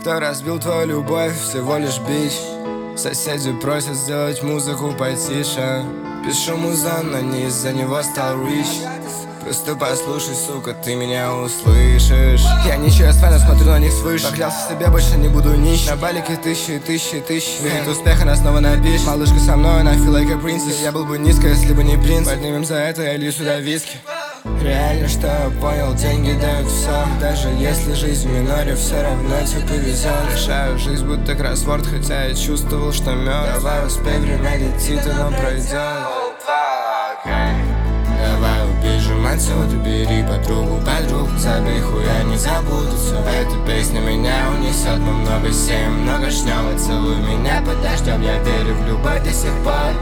Кто разбил твою любовь, всего лишь бич. Соседи просят сделать музыку потише. Пишу музон, но не из-за него стал рич. Просто послушай, сука, ты меня услышишь. Я нечестно смотрю на них свыше. Поклялся себе, больше не буду нищим. На балике тысячи. Верит успех, она снова на бич. Малышка со мной, она feel like a princess. Я был бы низко, если бы не принц. Поднимем за это, я лью сюда виски. Реально, что я понял, деньги дают все. Даже если жизнь в миноре, все равно тебе везет. Решаю жизнь будто кроссворд, хотя я чувствовал, что мёд. Давай успей, время летит, оно пройдет. Давай убежим отсюда, бери подругу, забей, хуя не забудутся. Эта песня меня унесет, мы много сеем, много жнем. И целуй меня под дождем, я верю в любовь до сих пор.